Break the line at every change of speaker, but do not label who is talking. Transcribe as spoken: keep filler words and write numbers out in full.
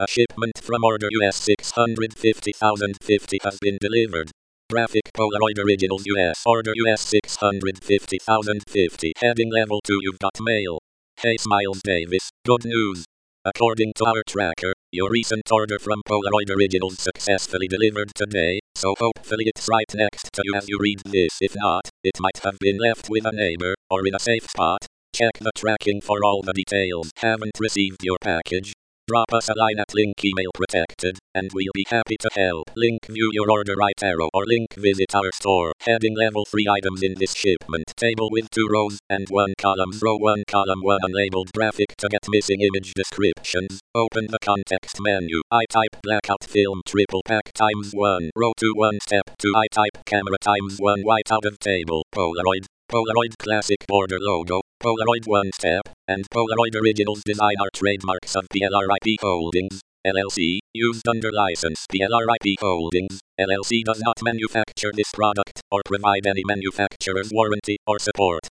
A shipment from order U S six hundred fifty thousand fifty has been delivered. Graphic Polaroid Originals U S order U S six hundred fifty thousand fifty. Heading level two. You've got mail. Hey Miles Davis, good news. According to our tracker, your recent order from Polaroid Originals successfully delivered today, so hopefully it's right next to you as you read this. If not, it might have been left with a neighbor, or in a safe spot. Check the tracking for all the details. Haven't received your package? Drop us a line at link email protected, and we'll be happy to help. Link view your order right arrow or link visit our store. Heading level three items in this shipment. Table with two rows and one column. Row one column one unlabeled graphic to get missing image descriptions. Open the context menu. I type blackout film triple pack times one. Row two one step two. I type camera times one white out of table. Polaroid. Polaroid Classic border logo, Polaroid One Step, and Polaroid Originals design are trademarks of P L R I P Holdings, L L C, used under license. P L R I P Holdings, L L C does not manufacture this product or provide any manufacturer's warranty or support.